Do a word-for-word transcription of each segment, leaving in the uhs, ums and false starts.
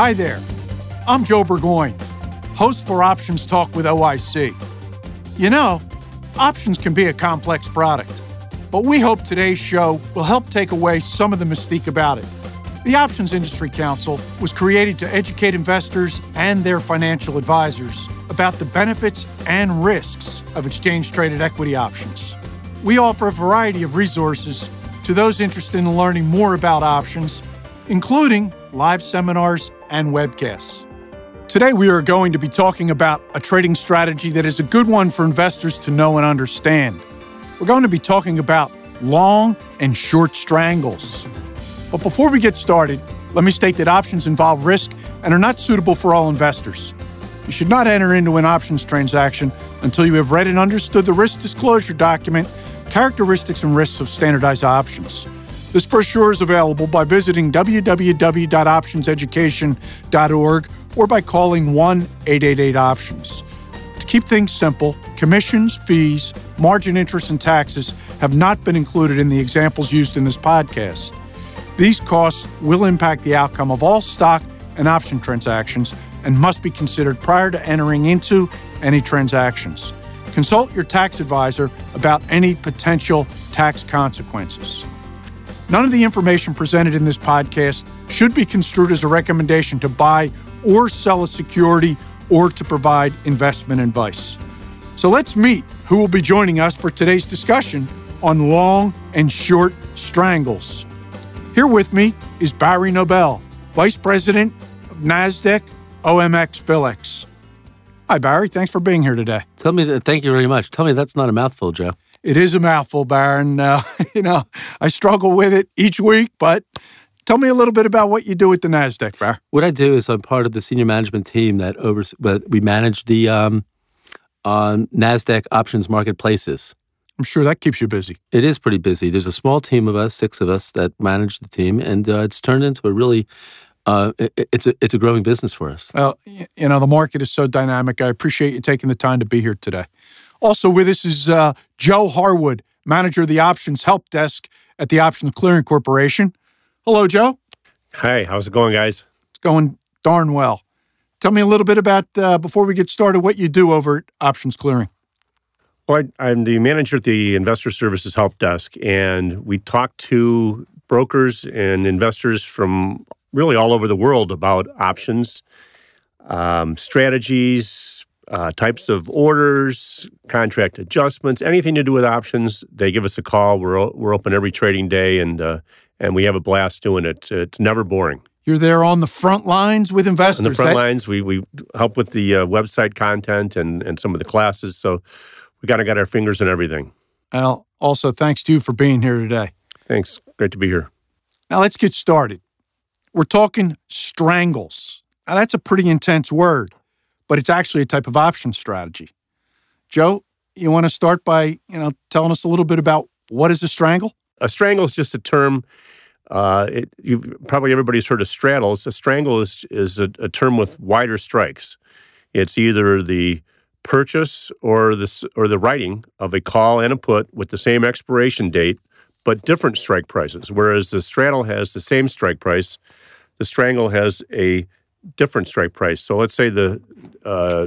Hi there, I'm Joe Burgoyne, host for Options Talk with O I C. You know, options can be a complex product, but we hope today's show will help take away some of the mystique about it. The Options Industry Council was created to educate investors and their financial advisors about the benefits and risks of exchange-traded equity options. We offer a variety of resources to those interested in learning more about options, including live seminars and webcasts. Today, we are going to be talking about a trading strategy that is a good one for investors to know and understand. We're going to be talking about long and short strangles. But before we get started, let me state that options involve risk and are not suitable for all investors. You should not enter into an options transaction until you have read and understood the risk disclosure document, Characteristics and Risks of Standardized Options. This brochure is available by visiting w w w dot options education dot org or by calling one eight eight eight options. To keep things simple, commissions, fees, margin interest, and taxes have not been included in the examples used in this podcast. These costs will impact the outcome of all stock and option transactions and must be considered prior to entering into any transactions. Consult your tax advisor about any potential tax consequences. None of the information presented in this podcast should be construed as a recommendation to buy or sell a security or to provide investment advice. So let's meet who will be joining us for today's discussion on long and short strangles. Here with me is Barry Nobel, Vice President of NASDAQ O M X Philex. Hi, Barry. Thanks for being here today. Tell me that. Thank you very much. Tell me that's not a mouthful, Joe. It is a mouthful, Baron. Uh, you know, I struggle with it each week, but tell me a little bit about what you do at the NASDAQ, Barry. What I do is I'm part of the senior management team that over. But we manage the um, um, NASDAQ options marketplaces. I'm sure that keeps you busy. It is pretty busy. There's a small team of us, six of us, that manage the team, and uh, it's turned into a really uh, it, it's a it's a growing business for us. Well, you know, the market is so dynamic. I appreciate you taking the time to be here today. Also with us is uh, Joe Harwood, manager of the Options Help Desk at the Options Clearing Corporation. Hello, Joe. Hi, how's it going, guys? It's going darn well. Tell me a little bit about, uh, before we get started, what you do over at Options Clearing. Well, I, I'm the manager at the Investor Services Help Desk, and we talk to brokers and investors from really all over the world about options, um, strategies, Uh, types of orders, contract adjustments, anything to do with options. They give us a call. We're we're open every trading day, and uh, and we have a blast doing it. It's never boring. You're there on the front lines with investors. On the front that- lines, we we help with the uh, website content and and some of the classes. So we kind of got our fingers in everything. Well, also thanks to you for being here today. Thanks. Great to be here. Now let's get started. We're talking strangles. Now that's a pretty intense word, but it's actually a type of option strategy. Joe, you want to start by, you know, telling us a little bit about what is a strangle? A strangle is just a term. Uh, it, you've, probably everybody's heard of straddles. A strangle is is a, a term with wider strikes. It's either the purchase or the or the writing of a call and a put with the same expiration date, but different strike prices. Whereas the straddle has the same strike price, the strangle has a different strike price. So let's say the uh,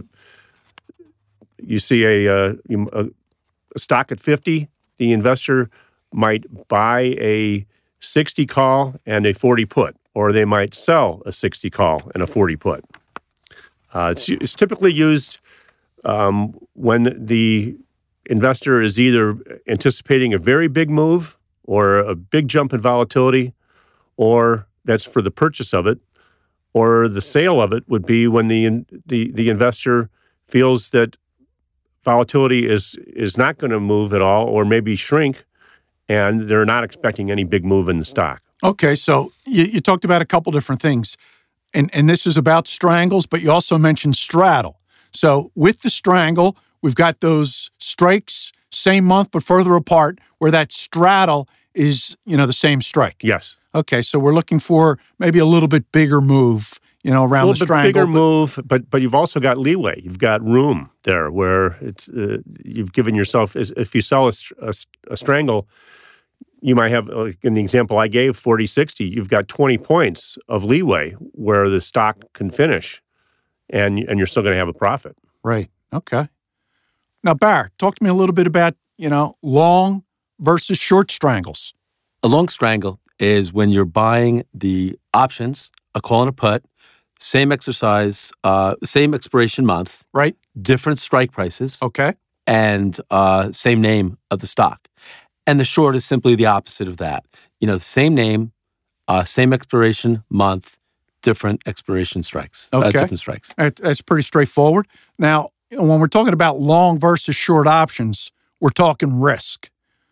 you see a, uh, a, a stock at fifty, the investor might buy a sixty call and a forty put, or they might sell a sixty call and a forty put. Uh, it's, it's typically used um, when the investor is either anticipating a very big move or a big jump in volatility, or that's for the purchase of it, or the sale of it would be when the the, the investor feels that volatility is is not going to move at all, or maybe shrink, and they're not expecting any big move in the stock. Okay, so you, you talked about a couple different things, and and this is about strangles, but you also mentioned straddle. So with the strangle, we've got those strikes, same month but further apart, where that straddle is, you know, the same strike. Yes. Okay, so we're looking for maybe a little bit bigger move, you know, around the strangle. A little bit bigger but, move, but but you've also got leeway. You've got room there where it's uh, you've given yourself, if you sell a, a, a strangle, you might have, like in the example I gave, forty sixty, you've got twenty points of leeway where the stock can finish, and and you're still going to have a profit. Right. Okay. Now, Barr, talk to me a little bit about, you know, long versus short strangles. A long strangle is when you're buying the options, a call and a put, same exercise, uh, same expiration month, right? Different strike prices, okay, and uh, same name of the stock. And the short is simply the opposite of that. You know, same name, uh, same expiration month, different expiration strikes. Okay, uh, different strikes. That, that's pretty straightforward. Now, when we're talking about long versus short options, we're talking risk.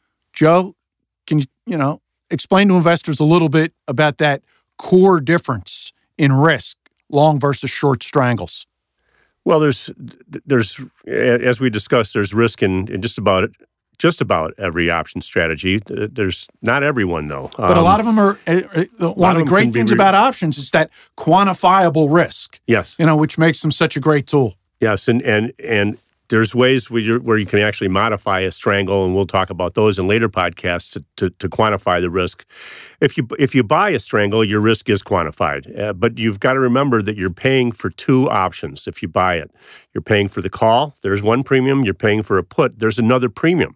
Joe, can you, you know, explain to investors a little bit about that core difference in risk, long versus short strangles? Well, there's, there's as we discussed, there's risk in, in just about just about every option strategy. There's not everyone, though. But um, a lot of them are, uh, one of the great things re- about options is that quantifiable risk. Yes. You know, which makes them such a great tool. Yes, and and and there's ways where, you're, where you can actually modify a strangle, and we'll talk about those in later podcasts to, to, to quantify the risk. If you if you buy a strangle, your risk is quantified, uh, but you've got to remember that you're paying for two options if you buy it. You're paying for the call, there's one premium. You're paying for a put, there's another premium.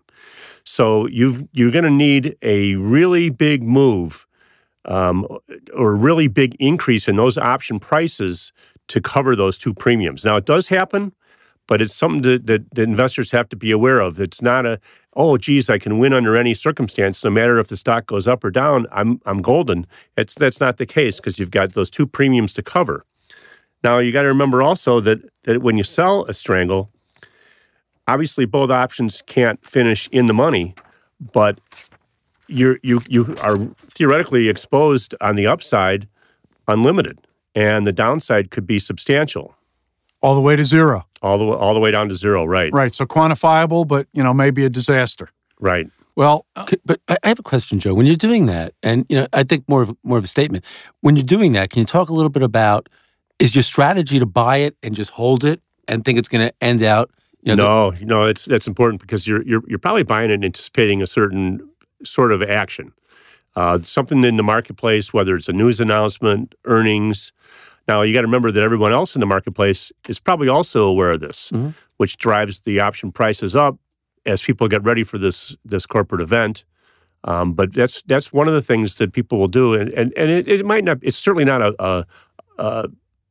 So you've, you're going to need a really big move um, or a really big increase in those option prices to cover those two premiums. Now, it does happen, but it's something that, that, that investors have to be aware of. It's not a, oh, geez, I can win under any circumstance, no matter if the stock goes up or down, I'm I'm golden. It's, that's not the case because you've got those two premiums to cover. Now, you got to remember also that, that when you sell a strangle, obviously both options can't finish in the money, but you're, you you are theoretically exposed on the upside unlimited, and the downside could be substantial. All the way to zero. All the way, all the way down to zero, right. Right, so quantifiable, but, you know, maybe a disaster. Right. Well, uh, but I have a question, Joe. When you're doing that, and, you know, I think more of, more of a statement, when you're doing that, can you talk a little bit about, is your strategy to buy it and just hold it and think it's going to end out? You know, no, the, no, it's that's important because you're you're you're probably buying it anticipating a certain sort of action, uh, something in the marketplace, whether it's a news announcement, earnings. Now you got to remember that everyone else in the marketplace is probably also aware of this, mm-hmm. which drives the option prices up as people get ready for this this corporate event. Um, but that's that's one of the things that people will do, and and, and it, it might not. It's certainly not a. a, a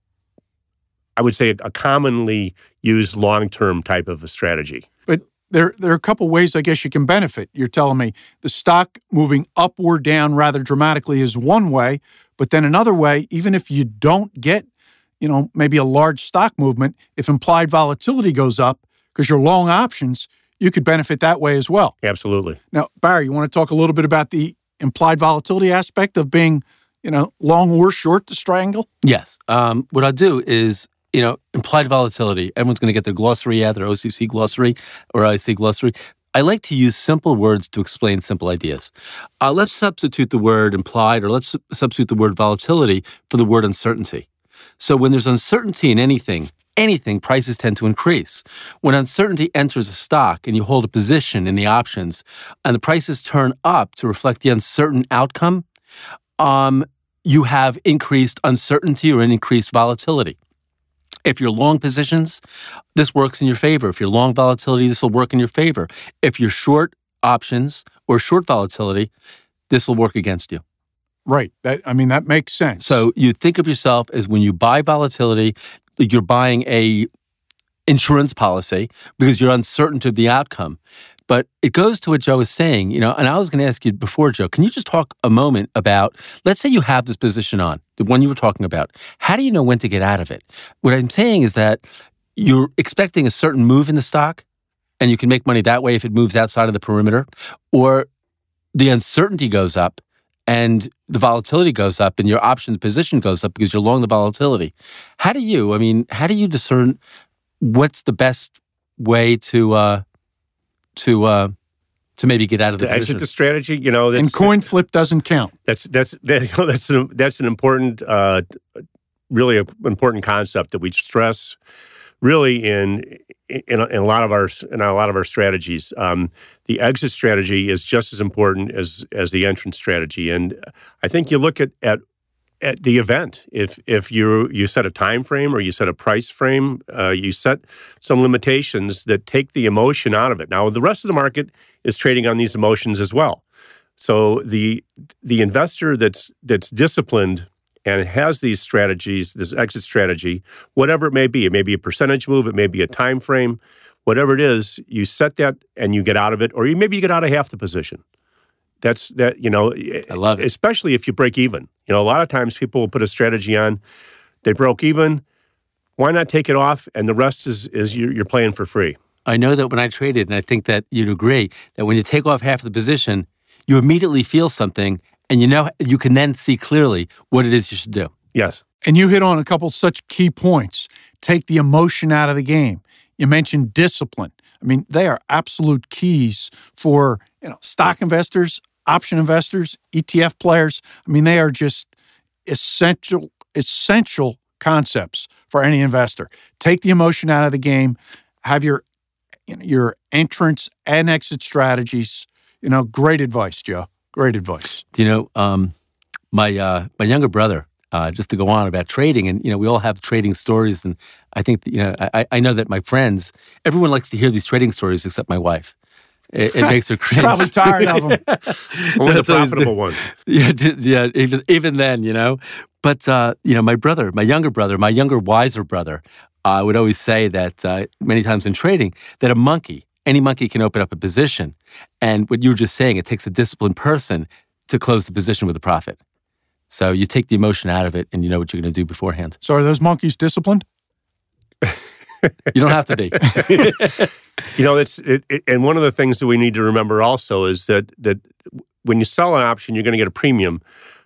I would say a commonly used long-term type of a strategy. But there, there are a couple ways I guess you can benefit. You're telling me the stock moving up or down rather dramatically is one way, but then another way, even if you don't get, you know, maybe a large stock movement, if implied volatility goes up because you're long options, you could benefit that way as well. Absolutely. Now, Barry, you want to talk a little bit about the implied volatility aspect of being, you know, long or short the strangle? Yes. Um, what I'll do is, you know, implied volatility. Everyone's going to get their glossary out, their O C C glossary or I C glossary. I like to use simple words to explain simple ideas. Uh, let's substitute the word implied, or let's substitute the word volatility for the word uncertainty. So when there's uncertainty in anything, anything, prices tend to increase. When uncertainty enters a stock and you hold a position in the options and the prices turn up to reflect the uncertain outcome, um, you have increased uncertainty or an increased volatility. If you're long positions, this works in your favor. If you're long volatility, this will work in your favor. If you're short options or short volatility, this will work against you. Right. That, I mean, that makes sense. So you think of yourself as when you buy volatility, you're buying a insurance policy because you're uncertain of the outcome. But it goes to what Joe is saying, you know, and I was going to ask you before, Joe, can you just talk a moment about, let's say you have this position on, the one you were talking about. How do you know when to get out of it? What I'm saying is that you're expecting a certain move in the stock, and you can make money that way if it moves outside of the perimeter, or the uncertainty goes up and the volatility goes up and your option position goes up because you're long the volatility. How do you, I mean, how do you discern what's the best way to, uh, to uh, to maybe get out of the to position. Exit the strategy, you know, that's, and coin flip doesn't count. That's that's that, you know, that's an, that's an important, uh, really a, important concept that we stress really in in, in a lot of our in a lot of our strategies. Um, the exit strategy is just as important as as the entrance strategy, and I think you look at at at the event. If if you you set a time frame or you set a price frame, uh, you set some limitations that take the emotion out of it. Now, the rest of the market is trading on these emotions as well. So the the investor that's that's disciplined and has these strategies, this exit strategy, whatever it may be, it may be a percentage move, it may be a time frame, whatever it is, you set that and you get out of it, or you maybe you get out of half the position. That's that, you know, I love it. Especially if you break even. You know, a lot of times people will put a strategy on, they broke even, why not take it off, and the rest is is you're, you're playing for free. I know that when I traded, and I think that you'd agree, that when you take off half the position, you immediately feel something, and you know you can then see clearly what it is you should do. Yes. And you hit on a couple such key points. Take the emotion out of the game. You mentioned discipline. I mean, they are absolute keys for, you know, stock investors, option investors, E T F players. I mean, they are just essential, essential concepts for any investor. Take the emotion out of the game. Have your, you know, your entrance and exit strategies. You know, great advice, Joe. Great advice. You know, um, my uh, my younger brother, uh, just to go on about trading, and you know, we all have trading stories, and I think that, you know, I, I know that my friends, everyone likes to hear these trading stories except my wife. It, it makes her cringe. She's probably tired of them. Only the profitable ones. Yeah, yeah. Even, even then, you know. But uh, you know, my brother, my younger brother, my younger wiser brother, uh, would always say that uh, many times in trading that a monkey. Any monkey can open up a position. And what you were just saying, it takes a disciplined person to close the position with a profit. So you take the emotion out of it and you know what you're going to do beforehand. So are those monkeys disciplined? You don't have to be. You know, it's it, it, and one of the things that we need to remember also is that that when you sell an option, you're going to get a premium.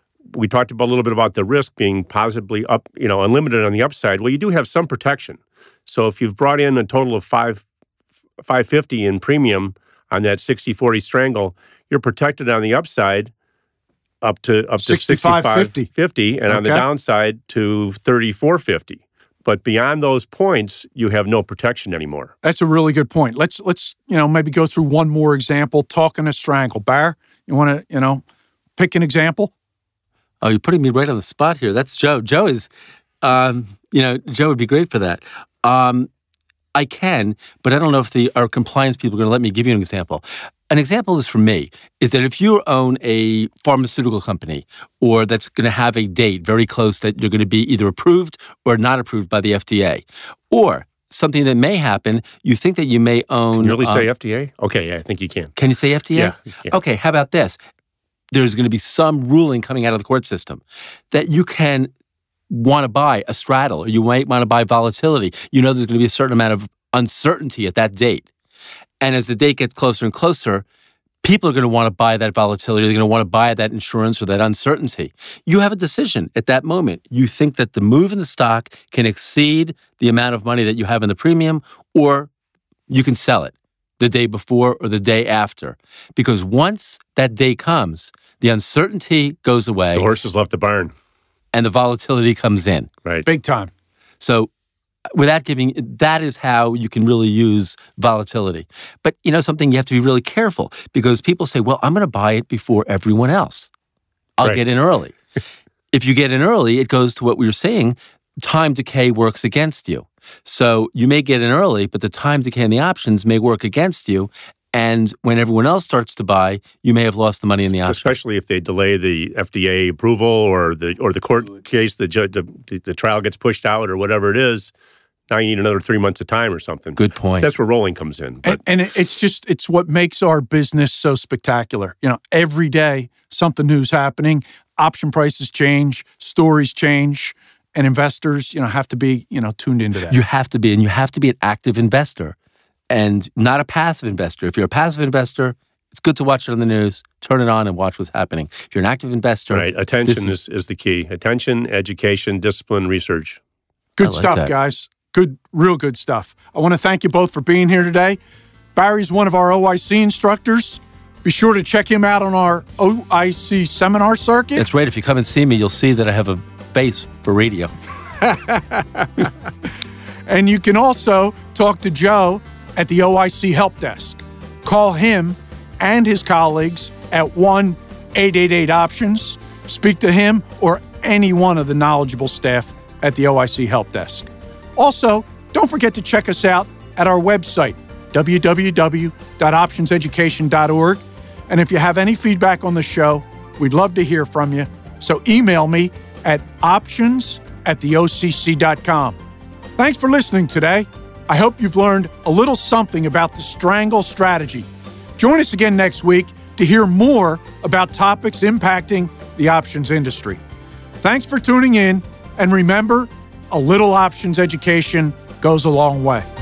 We talked about a little bit about the risk being possibly up, you know, unlimited on the upside. Well, you do have some protection. So if you've brought in a total of five five fifty in premium on that sixty forty strangle, you're protected on the upside up to up to sixty-five fifty, and okay. on the downside to thirty-four fifty. But beyond those points, you have no protection anymore. That's a really good point. Let's let's you know maybe go through one more example. Talking a strangle, Bar. You want to you know pick an example? Oh, you're putting me right on the spot here. That's Joe. Joe is, um, you know, Joe would be great for that. Um, I can, but I don't know if the our compliance people are going to let me give you an example. An example is for me, is that if you own a pharmaceutical company or that's going to have a date very close that you're going to be either approved or not approved by the F D A, or something that may happen, you think that you may own... Can you really um, say F D A? Okay, yeah, I think you can. Can you say F D A? Yeah. yeah. Okay, how about this? There's going to be some ruling coming out of the court system that you can want to buy a straddle, or you might want to buy volatility. You know there's going to be a certain amount of uncertainty at that date. And as the date gets closer and closer, people are going to want to buy that volatility. They're going to want to buy that insurance or that uncertainty. You have a decision at that moment. You think that the move in the stock can exceed the amount of money that you have in the premium, or you can sell it the day before or the day after. Because once that day comes, the uncertainty goes away. The horses left the barn. And the volatility comes in. Right. Big time. So without giving, that is how you can really use volatility. But you know something, you have to be really careful because people say, well, I'm going to buy it before everyone else. I'll right. get in early. If you get in early, it goes to what we were saying, time decay works against you. So you may get in early, but the time decay in the options may work against you. And when everyone else starts to buy, you may have lost the money in the option. Especially if they delay the F D A approval or the or the court case, the judge, the, the trial gets pushed out or whatever it is. Now you need another three months of time or something. Good point. That's where rolling comes in. But. And, and it's just, it's what makes our business so spectacular. You know, every day something new's happening, option prices change, stories change, and investors, you know, have to be, you know, tuned into that. You have to be, and you have to be an active investor and not a passive investor. If you're a passive investor, it's good to watch it on the news, turn it on and watch what's happening. If you're an active investor... Right, attention is, is, is the key. Attention, education, discipline, research. Good like stuff, that. guys. Good, real good stuff. I want to thank you both for being here today. Barry's one of our O I C instructors. Be sure to check him out on our O I C seminar circuit. That's right. If you come and see me, you'll see that I have a base for radio. And you can also talk to Joe at the O I C Help Desk. Call him and his colleagues at one eight eight eight options. Speak to him or any one of the knowledgeable staff at the O I C Help Desk. Also, don't forget to check us out at our website, w w w dot options education dot org. And if you have any feedback on the show, we'd love to hear from you. So email me at options at the o c c dot com. Thanks for listening today. I hope you've learned a little something about the Strangle strategy. Join us again next week to hear more about topics impacting the options industry. Thanks for tuning in, and remember, a little options education goes a long way.